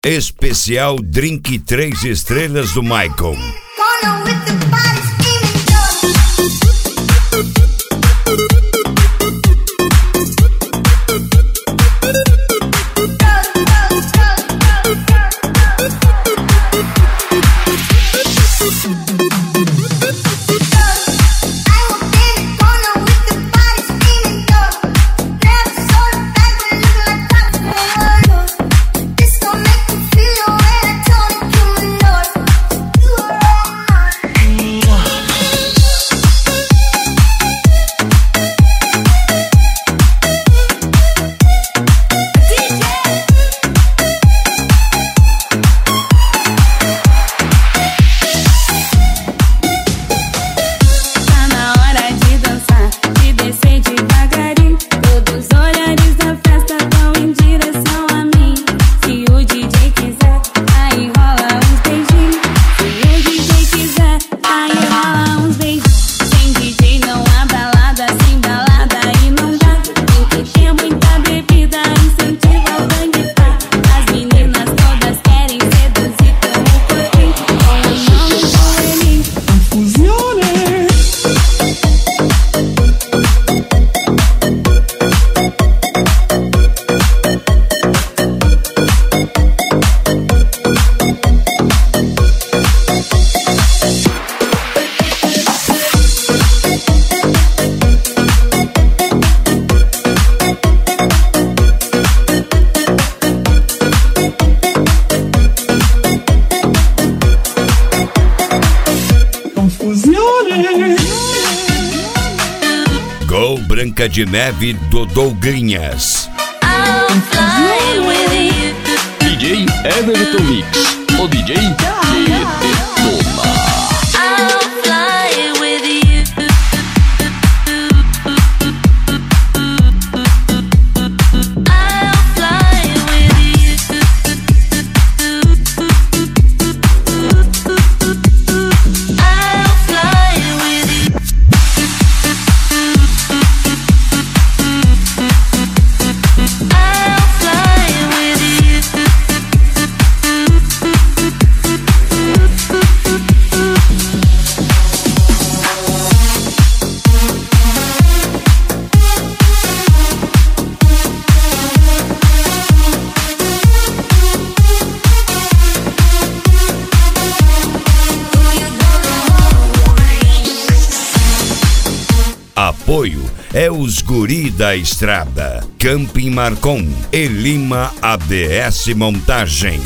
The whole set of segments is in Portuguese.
Especial Drink 3 estrelas do Michael. Gol Branca de Neve do Dougrinhas. DJ Everton Mix, o DJ que detona. Apoio é os Guri da Estrada, Camping Marcon e Lima ABS Montagem.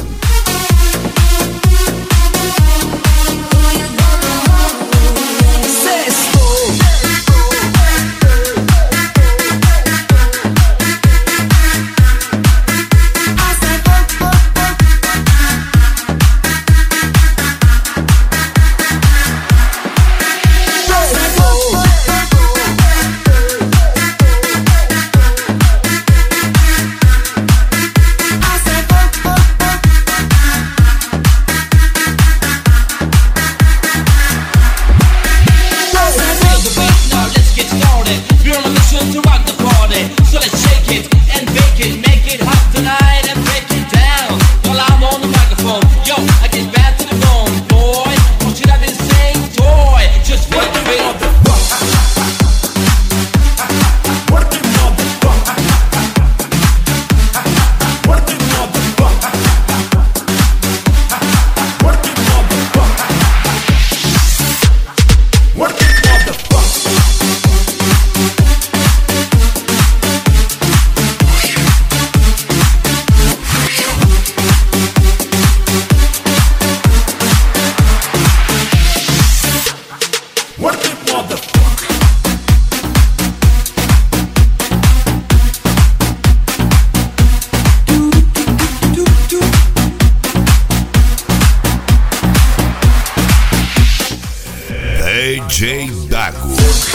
DJ Dago.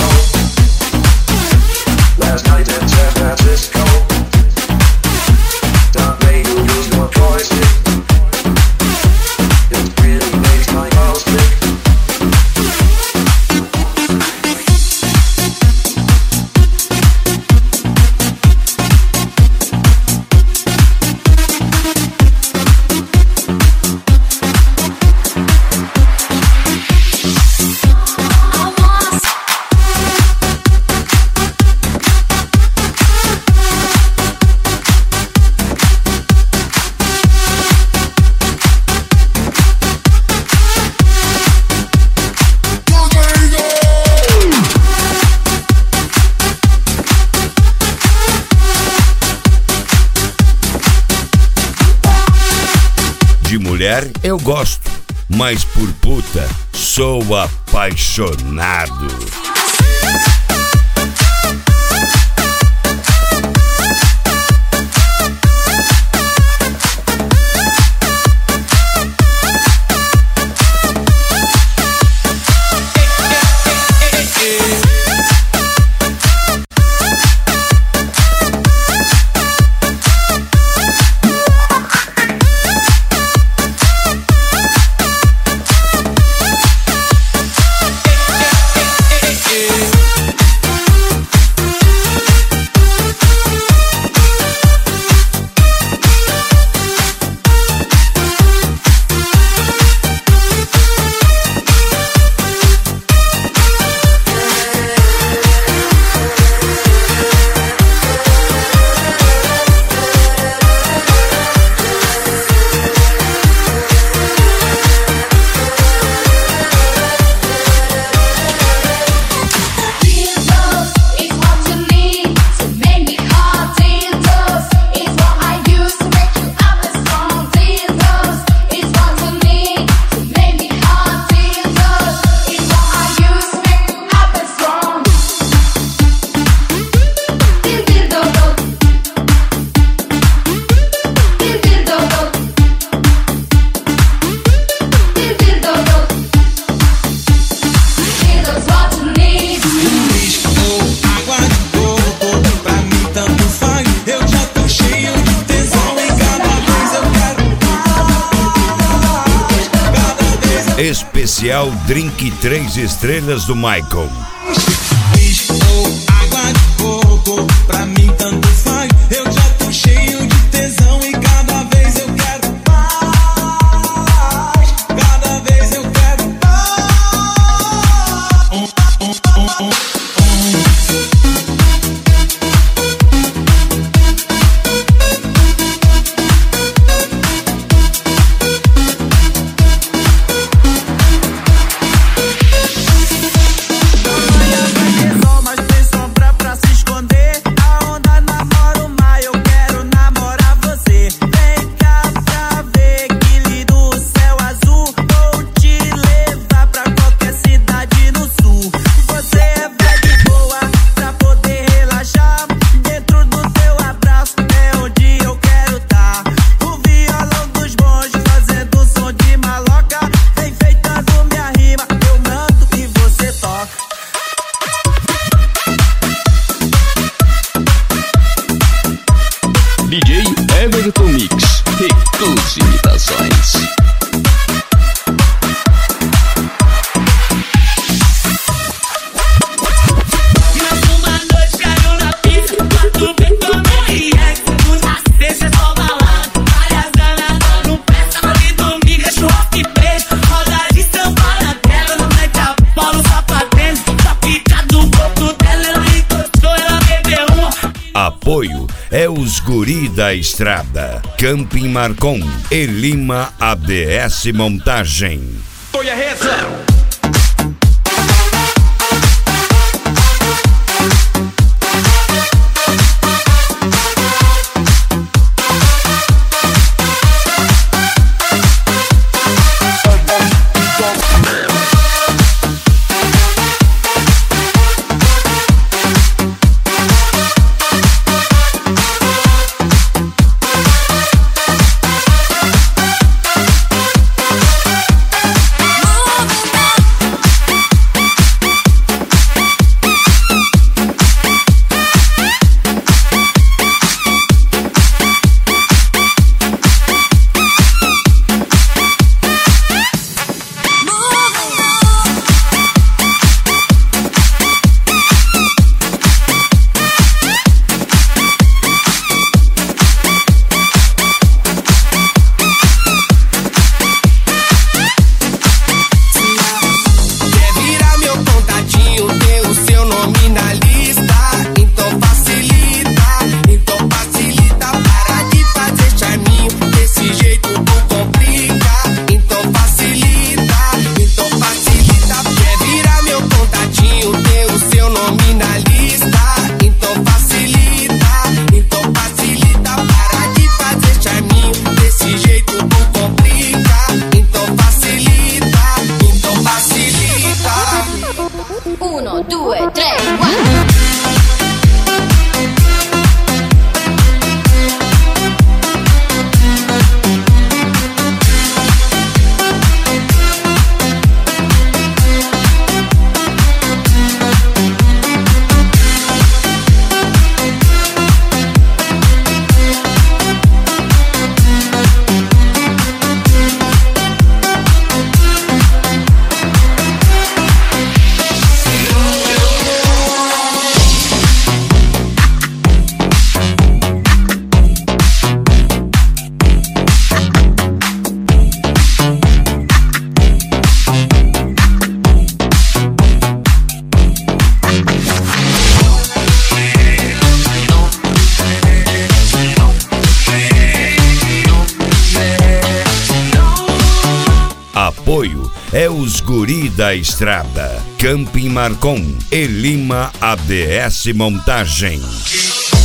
Last night in San Francisco, don't make you lose your joystick. It really makes my balls tick. mulher eu gosto, mas por puta sou apaixonado. Especial Drink 3 estrelas do Michael. Whisky ou água de coco, pra mim tanto faz. Eu já tô cheio de tesão e cada vez eu quero mais. Cada vez eu quero mais. DJ Everton Mix, Recursos Imitações. Apoio é os Guri da Estrada, Camping Marcon e Lima ABS Montagem. Foi a reza. 1, 2, 3, 4. Apoio é os Guri da Estrada, Camping Marcon e Lima ABS Montagem.